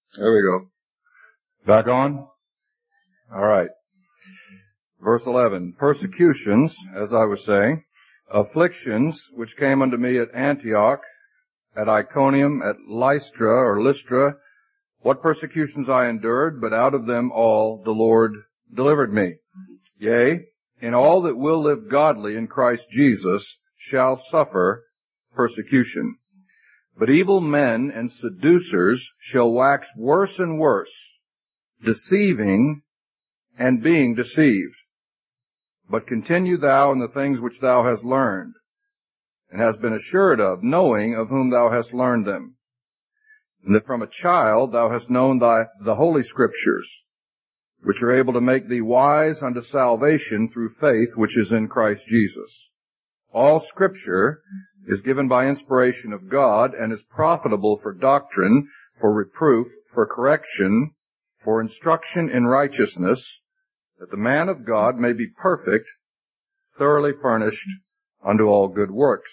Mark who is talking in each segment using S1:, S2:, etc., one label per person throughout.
S1: There we go. Back on? All right. Verse 11. Persecutions, as I was saying, afflictions which came unto me at Antioch, at Iconium, at Lystra, what persecutions I endured, but out of them all the Lord delivered me. Yea, in all that will live godly in Christ Jesus shall suffer persecution. But evil men and seducers shall wax worse and worse, deceiving and being deceived. But continue thou in the things which thou hast learned, and hast been assured of, knowing of whom thou hast learned them, and that from a child thou hast known the holy Scriptures, which are able to make thee wise unto salvation through faith which is in Christ Jesus. All Scripture is given by inspiration of God, and is profitable for doctrine, for reproof, for correction, for instruction in righteousness, that the man of God may be perfect, thoroughly furnished unto all good works.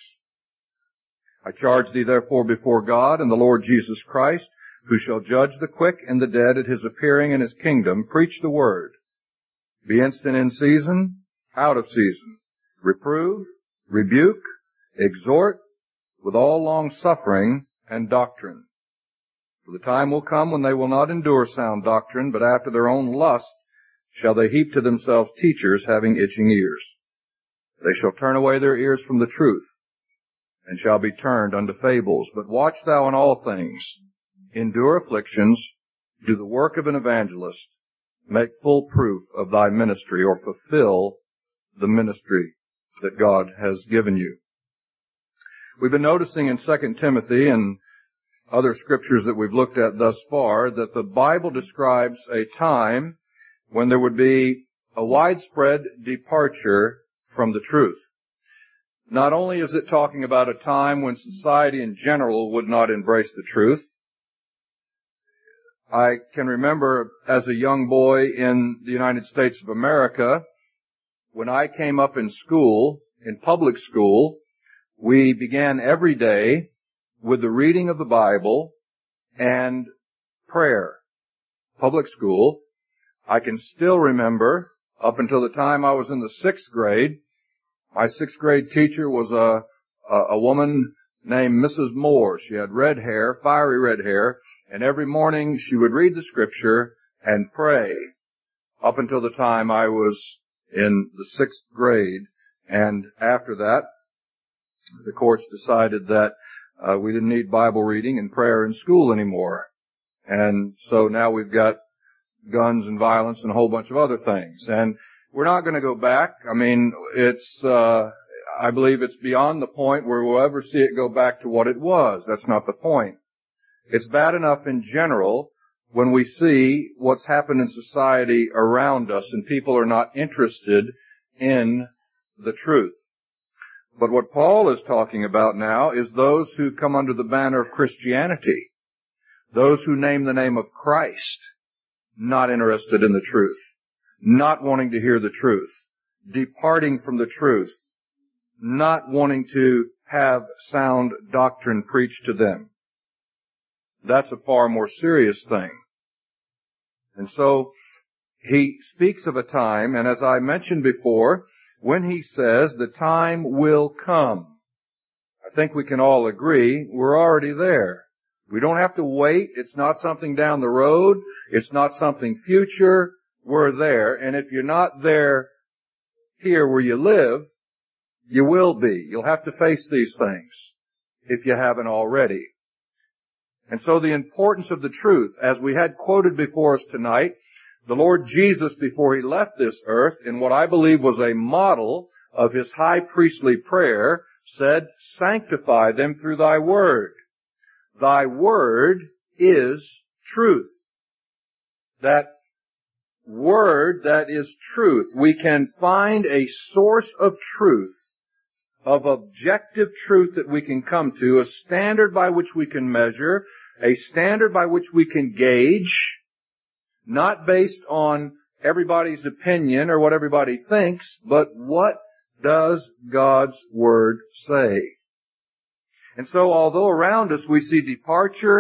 S1: I charge thee therefore before God and the Lord Jesus Christ, who shall judge the quick and the dead at his appearing in his kingdom, preach the word. Be instant in season, out of season. Reprove, rebuke, exhort with all long-suffering and doctrine. For the time will come when they will not endure sound doctrine, but after their own lust shall they heap to themselves teachers having itching ears. They shall turn away their ears from the truth, and shall be turned unto fables. But watch thou in all things, endure afflictions, do the work of an evangelist, make full proof of thy ministry, or fulfill the ministry that God has given you. We've been noticing in 2 Timothy and other scriptures that we've looked at thus far that the Bible describes a time when there would be a widespread departure from the truth. Not only is it talking about a time when society in general would not embrace the truth. I can remember as a young boy in the United States of America, when I came up in school, in public school, we began every day with the reading of the Bible and prayer. Public school. I can still remember, up until the time I was in the 6th grade, my 6th grade teacher was a woman named Mrs. Moore. She had red hair, fiery red hair, and every morning she would read the scripture and pray up until the time I was in the 6th grade. And after that, the courts decided that we didn't need Bible reading and prayer in school anymore. And so now we've got guns and violence and a whole bunch of other things. And we're not going to go back. I mean, I believe it's beyond the point where we'll ever see it go back to what it was. That's not the point. It's bad enough in general when we see what's happened in society around us and people are not interested in the truth. But what Paul is talking about now is those who come under the banner of Christianity, those who name the name of Christ, not interested in the truth, not wanting to hear the truth, departing from the truth, not wanting to have sound doctrine preached to them. That's a far more serious thing. And so he speaks of a time, and as I mentioned before, when he says the time will come, I think we can all agree we're already there. We don't have to wait. It's not something down the road. It's not something future. We're there. And if you're not there here where you live, you will be. You'll have to face these things if you haven't already. And so the importance of the truth, as we had quoted before us tonight, the Lord Jesus, before he left this earth, in what I believe was a model of his high priestly prayer, said, "Sanctify them through thy word. Thy word is truth." That word that is truth. We can find a source of truth, of objective truth that we can come to, a standard by which we can measure, a standard by which we can gauge, not based on everybody's opinion or what everybody thinks, but what does God's Word say? And so although around us we see departure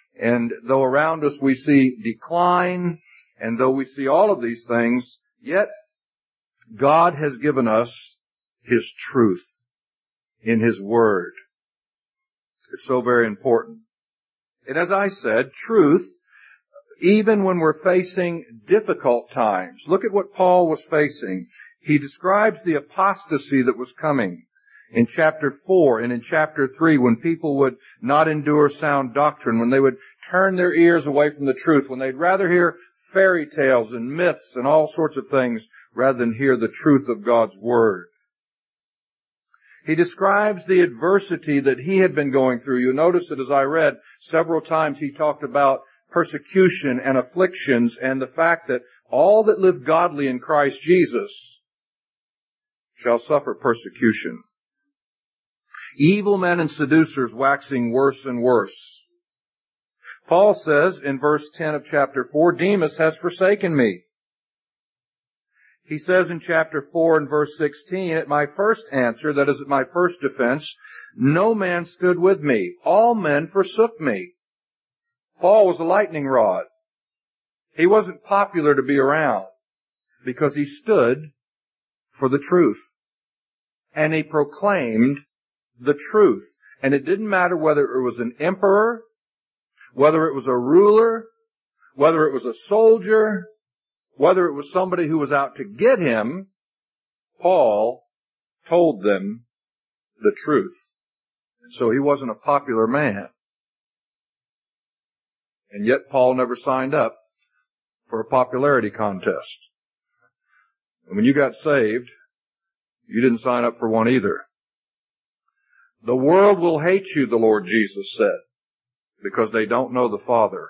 S1: And though around us we see decline, and though we see all of these things, yet God has given us His truth in His Word. It's so very important. And as I said, truth, even when we're facing difficult times. Look at what Paul was facing. He describes the apostasy that was coming in chapter 4 and in chapter 3, when people would not endure sound doctrine, when they would turn their ears away from the truth, when they'd rather hear fairy tales and myths and all sorts of things rather than hear the truth of God's Word. He describes the adversity that he had been going through. You'll notice that as I read, several times he talked about persecution and afflictions and the fact that all that live godly in Christ Jesus shall suffer persecution. Evil men and seducers waxing worse and worse. Paul says in verse 10 of chapter 4, Demas has forsaken me. He says in chapter 4 and verse 16, at my first answer, that is at my first defense, no man stood with me. All men forsook me. Paul was a lightning rod. He wasn't popular to be around because he stood for the truth. And he proclaimed the truth. And it didn't matter whether it was an emperor, whether it was a ruler, whether it was a soldier, whether it was somebody who was out to get him, Paul told them the truth. So he wasn't a popular man. And yet Paul never signed up for a popularity contest. And when you got saved, you didn't sign up for one either. The world will hate you, the Lord Jesus said, because they don't know the Father.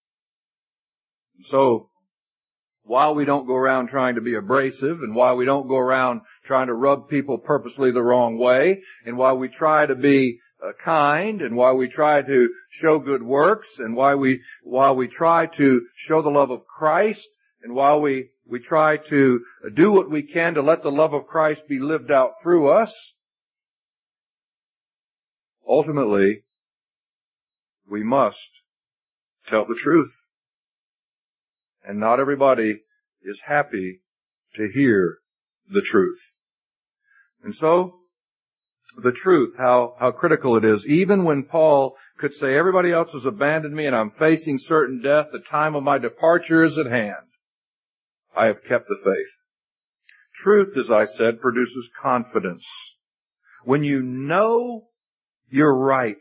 S1: So, while we don't go around trying to be abrasive, and while we don't go around trying to rub people purposely the wrong way, and while we try to be kind, and while we try to show good works, and while we try to show the love of Christ, and while we try to do what we can to let the love of Christ be lived out through us, ultimately, we must tell the truth. And not everybody is happy to hear the truth. And so, the truth, how critical it is. Even when Paul could say, everybody else has abandoned me and I'm facing certain death, the time of my departure is at hand, I have kept the faith. Truth, as I said, produces confidence. When you know you're right,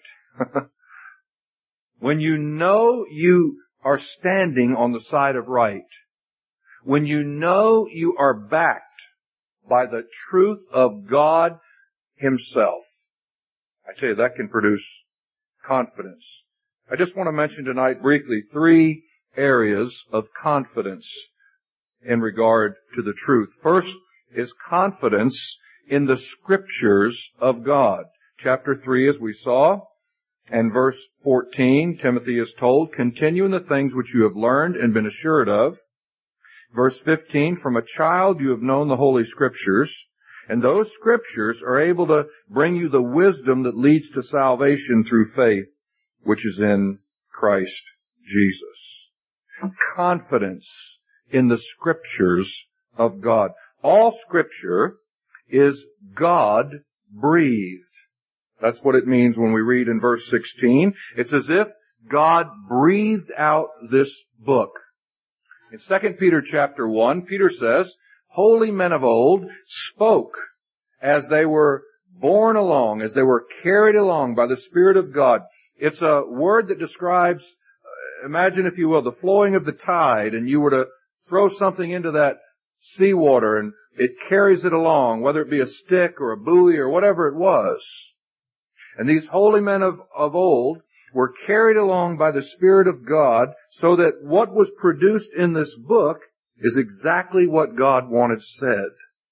S1: when you know you are standing on the side of right, when you know you are backed by the truth of God Himself, I tell you, that can produce confidence. I just want to mention tonight briefly 3 areas of confidence in regard to the truth. First is confidence in the Scriptures of God. Chapter 3, as we saw, and verse 14, Timothy is told, continue in the things which you have learned and been assured of. Verse 15, from a child you have known the Holy Scriptures, and those Scriptures are able to bring you the wisdom that leads to salvation through faith, which is in Christ Jesus. Confidence in the Scriptures of God. All Scripture is God-breathed. That's what it means when we read in verse 16. It's as if God breathed out this book. In 2 Peter chapter 1, Peter says, holy men of old spoke as they were borne along, as they were carried along by the Spirit of God. It's a word that describes, imagine if you will, the flowing of the tide, and you were to throw something into that seawater and it carries it along, whether it be a stick or a buoy or whatever it was. And these holy men of old were carried along by the Spirit of God so that what was produced in this book is exactly what God wanted said.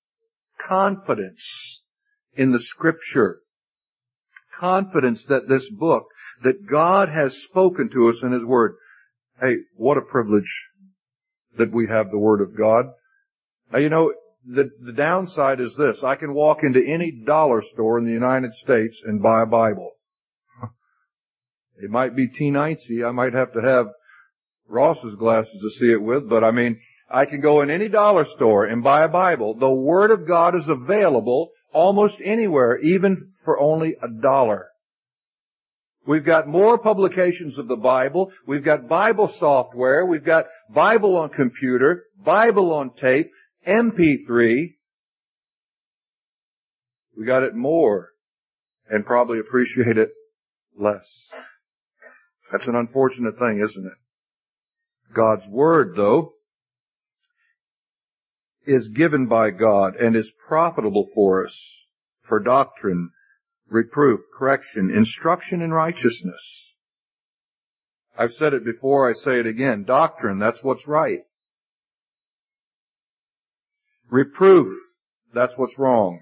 S1: Confidence in the Scripture. Confidence that this book, that God has spoken to us in His Word. Hey, what a privilege that we have the Word of God. Now, you know, the downside is this. I can walk into any dollar store in the United States and buy a Bible. It might be teeny. I might have to have Ross's glasses to see it with, but I can go in any dollar store and buy a Bible. The Word of God is available almost anywhere, even for only $1. We've got more publications of the Bible. We've got Bible software. We've got Bible on computer, Bible on tape, MP3. We got it more and probably appreciate it less. That's an unfortunate thing, isn't it? God's Word, though, is given by God and is profitable for us for doctrine, reproof, correction, instruction in righteousness. I've said it before, I say it again. Doctrine, that's what's right. Reproof, that's what's wrong.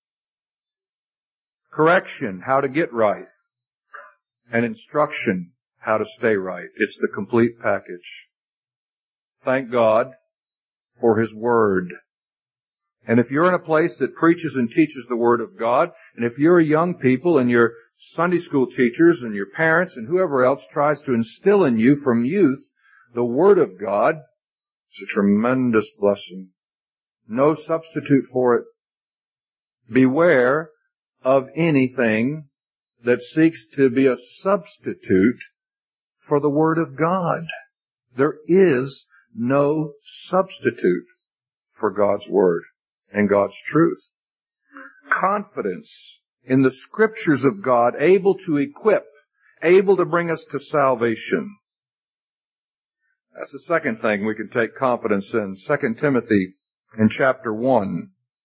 S1: Correction, how to get right. And instruction, how to stay right. It's the complete package. Thank God for His Word. And if you're in a place that preaches and teaches the Word of God, and if you're a young people and your Sunday school teachers and your parents and whoever else tries to instill in you from youth the Word of God, it's a tremendous blessing. No substitute for it. Beware of anything that seeks to be a substitute for the Word of God. There is no substitute for God's Word and God's truth. Confidence in the Scriptures of God, able to equip, able to bring us to salvation. That's the second thing we can take confidence in. 2 Timothy in chapter 1.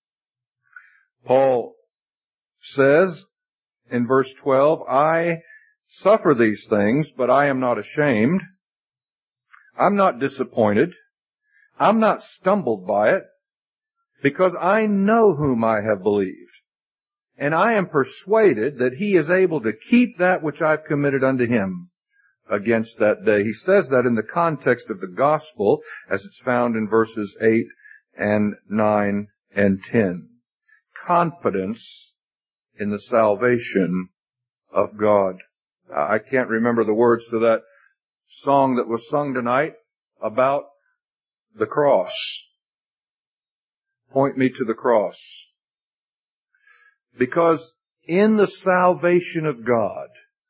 S1: Paul says in verse 12, I suffer these things, but I am not ashamed. I'm not disappointed. I'm not stumbled by it, because I know whom I have believed. And I am persuaded that He is able to keep that which I've committed unto Him against that day. He says that in the context of the gospel, as it's found in verses 8 and 9 and 10. Confidence in the salvation of God. I can't remember the words to that song that was sung tonight about the cross. Point me to the cross. Because in the salvation of God,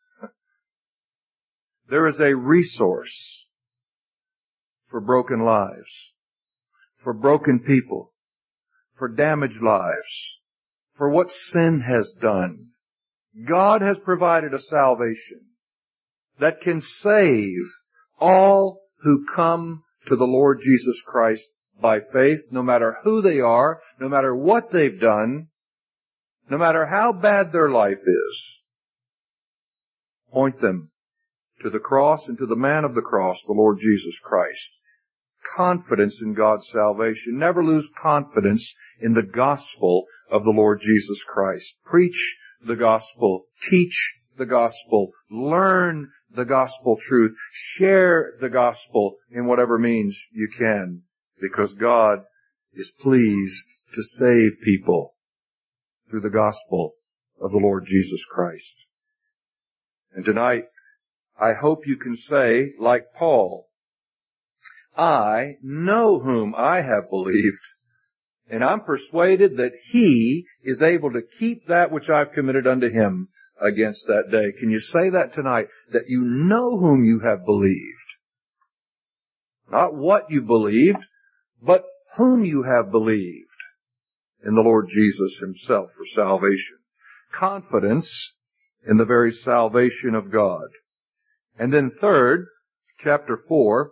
S1: there is a resource for broken lives, for broken people, for damaged lives, for what sin has done. God has provided a salvation that can save all who come to the Lord Jesus Christ by faith, no matter who they are, no matter what they've done, no matter how bad their life is. Point them to the cross and to the man of the cross, the Lord Jesus Christ. Confidence in God's salvation. Never lose confidence in the gospel of the Lord Jesus Christ. Preach the gospel. Teach the gospel. Learn the gospel truth. Share the gospel in whatever means you can, because God is pleased to save people through the gospel of the Lord Jesus Christ. And tonight, I hope you can say, like Paul, I know whom I have believed, and I'm persuaded that He is able to keep that which I've committed unto Him against that day. Can you say that tonight? That you know whom you have believed. Not what you believed, but whom you have believed in the Lord Jesus Himself for salvation. Confidence in the very salvation of God. And then third, chapter 4,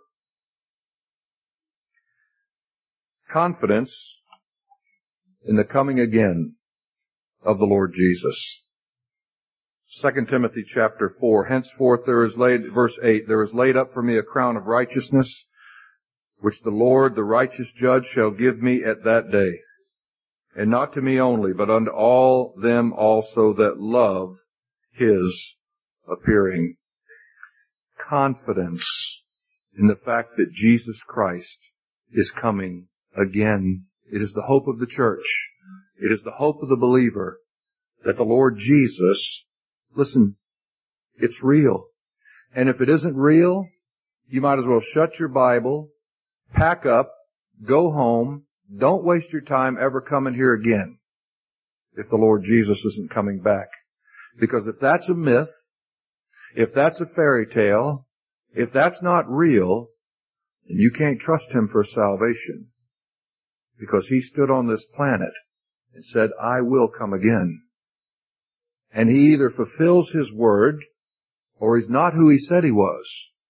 S1: confidence in the coming again of the Lord Jesus. 2 Timothy chapter 4, henceforth there is laid, verse 8, there is laid up for me a crown of righteousness, which the Lord, the righteous judge, shall give me at that day. And not to me only, but unto all them also that love His appearing. Confidence in the fact that Jesus Christ is coming again. It is the hope of the church. It is the hope of the believer that the Lord Jesus, listen, it's real. And if it isn't real, you might as well shut your Bible, pack up, go home. Don't waste your time ever coming here again if the Lord Jesus isn't coming back. Because if that's a myth, if that's a fairy tale, if that's not real, then you can't trust Him for salvation. Because He stood on this planet and said, I will come again. And He either fulfills His word or He's not who He said He was.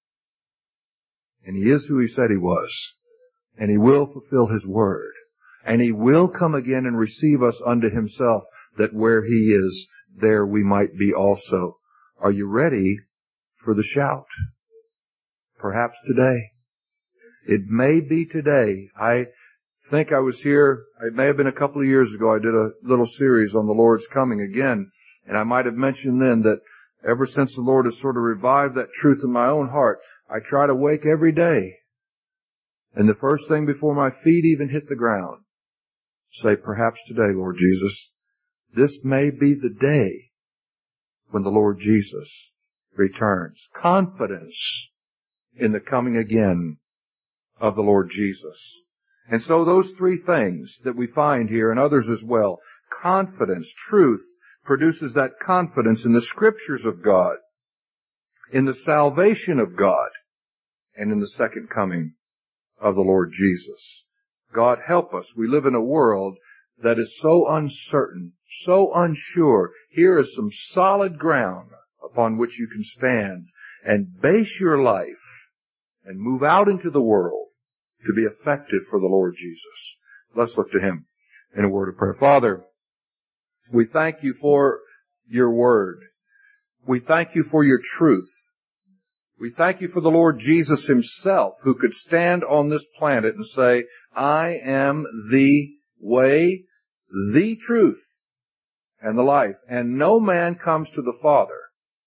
S1: And He is who He said He was. And He will fulfill His word. And He will come again and receive us unto Himself, that where He is, there we might be also. Are you ready for the shout? Perhaps today. It may be today. I think I was here, it may have been a couple of years ago, I did a little series on the Lord's coming again. And I might have mentioned then that ever since the Lord has sort of revived that truth in my own heart, I try to wake every day. And the first thing before my feet even hit the ground, say, perhaps today, Lord Jesus, this may be the day when the Lord Jesus returns. Confidence in the coming again of the Lord Jesus. And so those three things that we find here, and others as well, confidence, truth, produces that confidence in the Scriptures of God, in the salvation of God, and in the second coming of the Lord Jesus. God help us. We live in a world that is so uncertain, so unsure. Here is some solid ground upon which you can stand and base your life and move out into the world to be effective for the Lord Jesus. Let's look to Him in a word of prayer. Father, we thank You for Your word. We thank You for Your truth. We thank You for the Lord Jesus Himself, who could stand on this planet and say, I am the way, the truth, and the life. And no man comes to the Father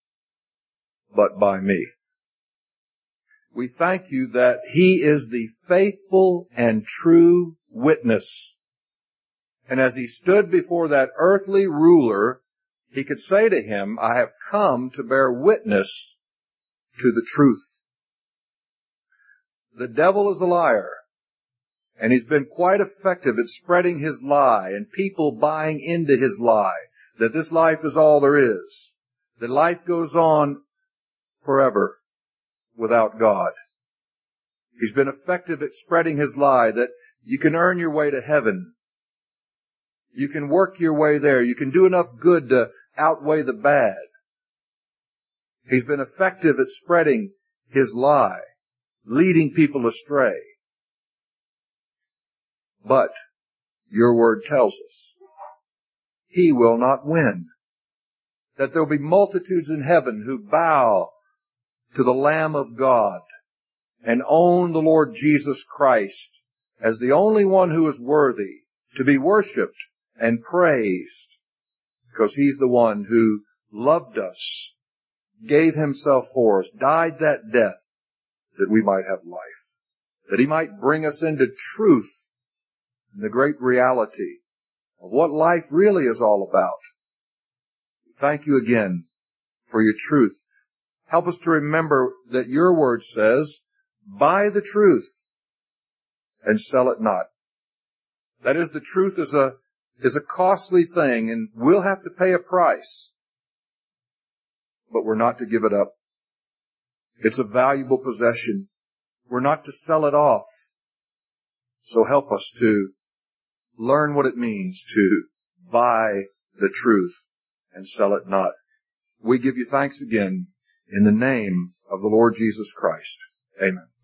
S1: but by Me. We thank You that He is the faithful and true witness. And as He stood before that earthly ruler, He could say to him, I have come to bear witness to the truth. The devil is a liar, and he's been quite effective at spreading his lie and people buying into his lie, that this life is all there is, that life goes on forever without God. He's been effective at spreading his lie that you can earn your way to heaven. You can work your way there. You can do enough good to outweigh the bad. He's been effective at spreading his lie, leading people astray. But Your word tells us he will not win. That there will be multitudes in heaven who bow to the Lamb of God and own the Lord Jesus Christ as the only one who is worthy to be worshipped and praised, because He's the one who loved us, gave Himself for us, died that death that we might have life, that He might bring us into truth and the great reality of what life really is all about. Thank You again for Your truth. Help us to remember that Your word says, buy the truth and sell it not. That is, the truth is a costly thing, and we'll have to pay a price. But we're not to give it up. It's a valuable possession. We're not to sell it off. So help us to learn what it means to buy the truth and sell it not. We give You thanks again in the name of the Lord Jesus Christ. Amen.